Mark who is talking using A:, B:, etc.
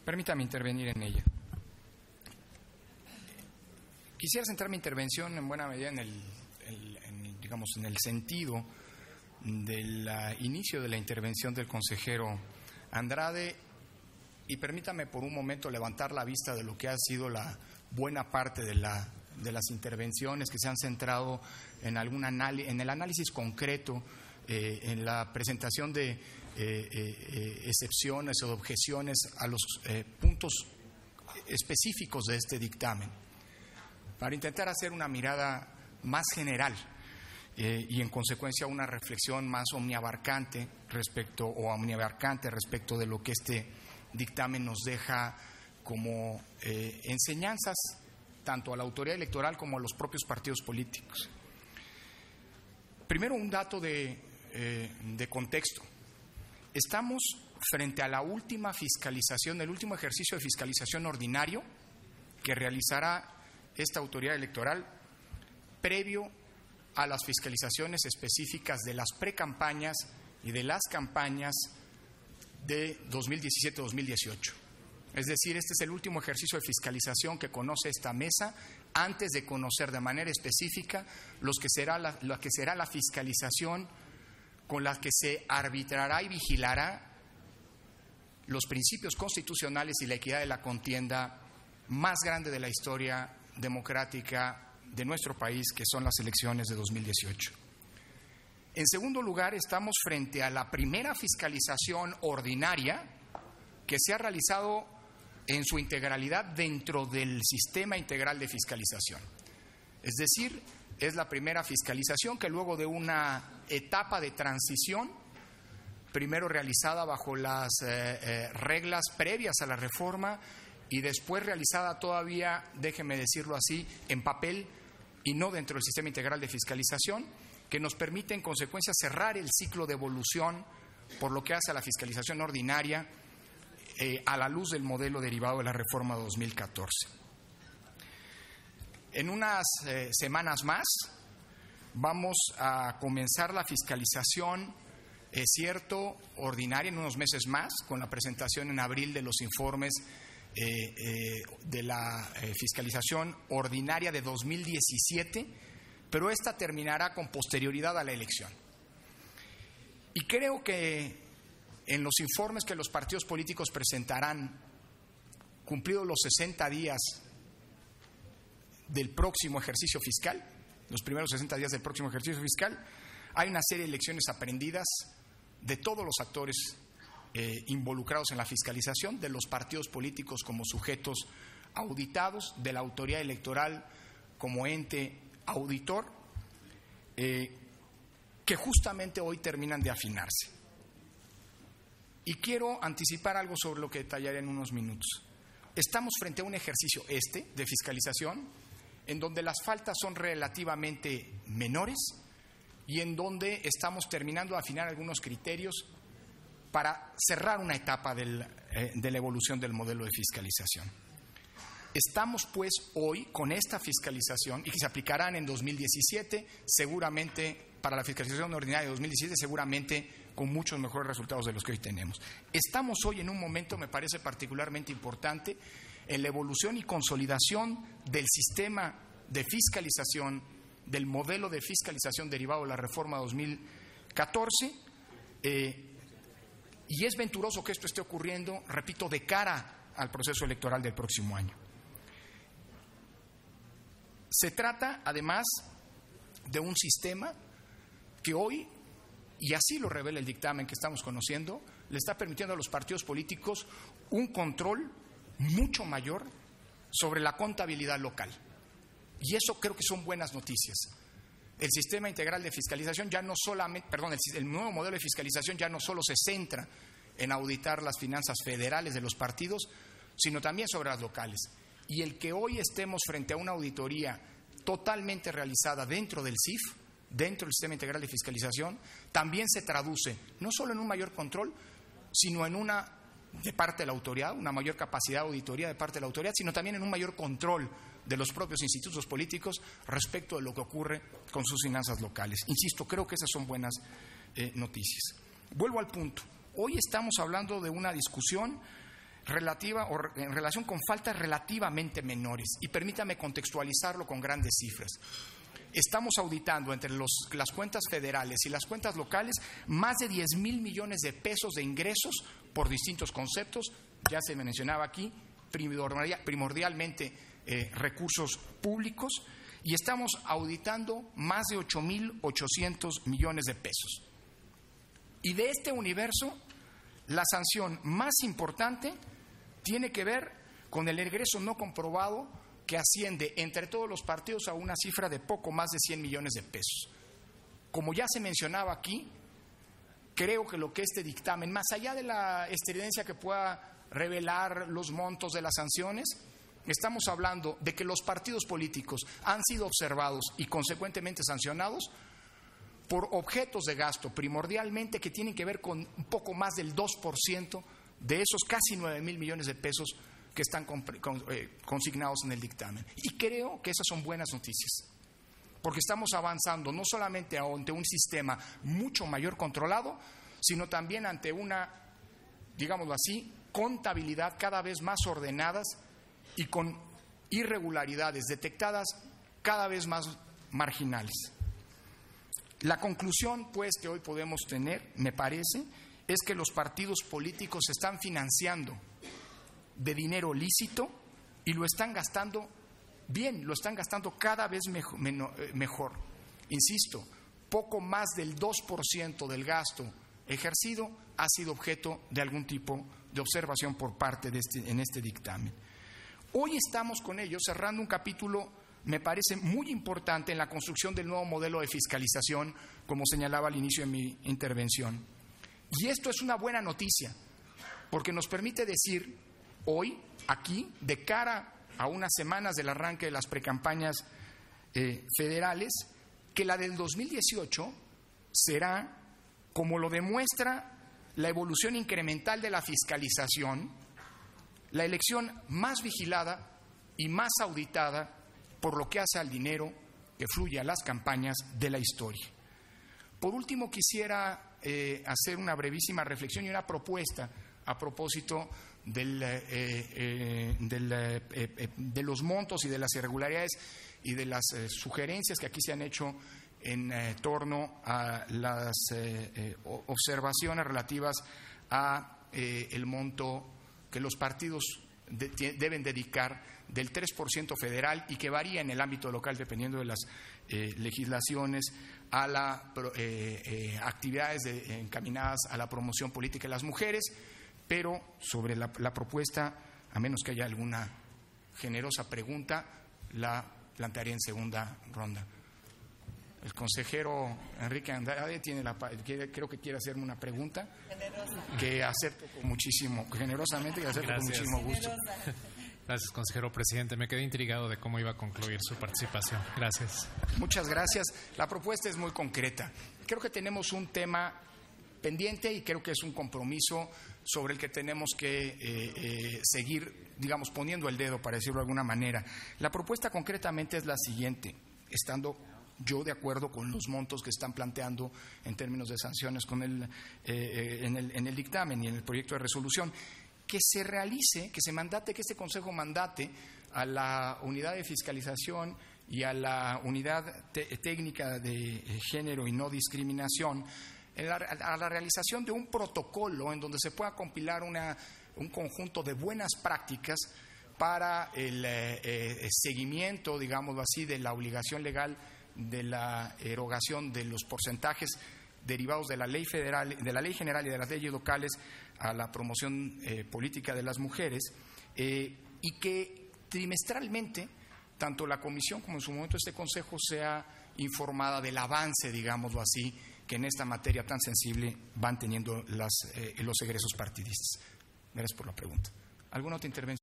A: Permítame intervenir en ella. Quisiera centrar mi intervención en buena medida en el sentido del inicio de la intervención del consejero Andrade, y permítame por un momento levantar la vista de lo que ha sido la buena parte de las intervenciones que se han centrado en el análisis concreto, en la presentación de excepciones o de objeciones a los puntos específicos de este dictamen, para intentar hacer una mirada más general y en consecuencia una reflexión más omniabarcante respecto de lo que este dictamen nos deja como enseñanzas tanto a la autoridad electoral como a los propios partidos políticos. Primero, un dato de contexto. Estamos frente a la última fiscalización, el último ejercicio de fiscalización ordinario que realizará esta autoridad electoral previo a las fiscalizaciones específicas de las precampañas y de las campañas de 2017-2018. Es decir, este es el último ejercicio de fiscalización que conoce esta mesa antes de conocer de manera específica lo que será la fiscalización con la que se arbitrará y vigilará los principios constitucionales y la equidad de la contienda más grande de la historia democrática de nuestro país, que son las elecciones de 2018. En segundo lugar, estamos frente a la primera fiscalización ordinaria que se ha realizado en su integralidad dentro del sistema integral de fiscalización. Es decir, es la primera fiscalización que luego de una etapa de transición, primero realizada bajo las reglas previas a la reforma y después realizada todavía, déjeme decirlo así, en papel y no dentro del sistema integral de fiscalización, que nos permite en consecuencia cerrar el ciclo de evolución por lo que hace a la fiscalización ordinaria a la luz del modelo derivado de la reforma 2014. En unas semanas más vamos a comenzar la fiscalización, es cierto, ordinaria, en unos meses más, con la presentación en abril de los informes de la fiscalización ordinaria de 2017, pero esta terminará con posterioridad a la elección. Y creo que en los informes que los partidos políticos presentarán, cumplidos los 60 días del próximo ejercicio fiscal, los primeros 60 días del próximo ejercicio fiscal, hay una serie de lecciones aprendidas de todos los actores involucrados en la fiscalización, de los partidos políticos como sujetos auditados, de la autoridad electoral como ente auditor, que justamente hoy terminan de afinarse. Y quiero anticipar algo sobre lo que detallaré en unos minutos. Estamos frente a un ejercicio de fiscalización en donde las faltas son relativamente menores y en donde estamos terminando de afinar algunos criterios para cerrar una etapa de la evolución del modelo de fiscalización. Estamos pues hoy con esta fiscalización y que se aplicarán en 2017, seguramente para la fiscalización ordinaria de 2017, seguramente con muchos mejores resultados de los que hoy tenemos. Estamos hoy en un momento, me parece particularmente importante, en la evolución y consolidación del sistema de fiscalización, del modelo de fiscalización derivado de la reforma 2014, y es venturoso que esto esté ocurriendo, repito, de cara al proceso electoral del próximo año. Se trata, además, de un sistema que hoy, y así lo revela el dictamen que estamos conociendo, le está permitiendo a los partidos políticos un control mucho mayor sobre la contabilidad local. Y eso creo que son buenas noticias. El sistema integral de fiscalización ya no solamente, el nuevo modelo de fiscalización ya no solo se centra en auditar las finanzas federales de los partidos, sino también sobre las locales. Y el que hoy estemos frente a una auditoría totalmente realizada dentro del CIF, dentro del sistema integral de fiscalización, también se traduce no solo en un mayor control, sino en de parte de la autoridad, una mayor capacidad de auditoría de parte de la autoridad, sino también en un mayor control de los propios institutos políticos respecto de lo que ocurre con sus finanzas locales. Insisto, creo que esas son buenas noticias. Vuelvo al punto. Hoy estamos hablando de una discusión en relación con faltas relativamente menores. Y permítame contextualizarlo con grandes cifras. Estamos auditando entre las cuentas federales y las cuentas locales más de 10,000 millones de pesos de ingresos por distintos conceptos. Ya se mencionaba aquí, primordialmente recursos públicos, y estamos auditando más de 8,800 millones de pesos. Y de este universo, la sanción más importante tiene que ver con el egreso no comprobado, que asciende entre todos los partidos a una cifra de poco más de 100 millones de pesos. Como ya se mencionaba aquí, creo que lo que este dictamen, más allá de la estridencia que pueda revelar los montos de las sanciones, estamos hablando de que los partidos políticos han sido observados y consecuentemente sancionados por objetos de gasto primordialmente que tienen que ver con un poco más del 2% de esos casi 9,000 millones de pesos que están consignados en el dictamen. Y creo que esas son buenas noticias, porque estamos avanzando no solamente ante un sistema mucho mayor controlado, sino también ante una, digámoslo así, contabilidad cada vez más ordenadas y con irregularidades detectadas cada vez más marginales. La conclusión, pues, que hoy podemos tener, me parece, es que los partidos políticos se están financiando de dinero lícito y lo están gastando bien, lo están gastando cada vez mejor. Insisto, poco más del 2% del gasto ejercido ha sido objeto de algún tipo de observación por parte en este dictamen. Hoy estamos con ellos cerrando un capítulo, me parece muy importante, en la construcción del nuevo modelo de fiscalización, como señalaba al inicio de mi intervención. Y esto es una buena noticia, porque nos permite decir hoy, aquí, de cara a unas semanas del arranque de las precampañas federales, que la del 2018 será, como lo demuestra la evolución incremental de la fiscalización, la elección más vigilada y más auditada por lo que hace al dinero que fluye a las campañas de la historia. Por último, quisiera hacer una brevísima reflexión y una propuesta a propósito de los montos y de las irregularidades y de las sugerencias que aquí se han hecho en torno a las observaciones relativas a el monto que los partidos deben dedicar del 3% federal y que varía en el ámbito local dependiendo de las legislaciones, a las actividades encaminadas a la promoción política de las mujeres, pero sobre la propuesta, a menos que haya alguna generosa pregunta, la plantearé en segunda ronda. El consejero Enrique Andrade creo que quiere hacerme una pregunta que acepto generosamente, y acepto con muchísimo gusto.
B: Gracias, consejero presidente. Me quedé intrigado de cómo iba a concluir su participación. Gracias.
A: Muchas gracias. La propuesta es muy concreta. Creo que tenemos un tema pendiente y creo que es un compromiso sobre el que tenemos que seguir, digamos, poniendo el dedo, para decirlo de alguna manera. La propuesta concretamente es la siguiente, estando yo de acuerdo con los montos que están planteando en términos de sanciones en el dictamen y en el proyecto de resolución, que se mandate, que este Consejo mandate a la unidad de fiscalización y a la unidad técnica de género y no discriminación a la realización de un protocolo en donde se pueda compilar un conjunto de buenas prácticas para el seguimiento, digámoslo así, de la obligación legal de la erogación de los porcentajes derivados de la ley federal, de la ley general y de las leyes locales a la promoción política de las mujeres, y que trimestralmente tanto la comisión como en su momento este consejo sea informada del avance, digámoslo así, que en esta materia tan sensible van teniendo los egresos partidistas. Gracias por la pregunta. ¿Alguna otra intervención?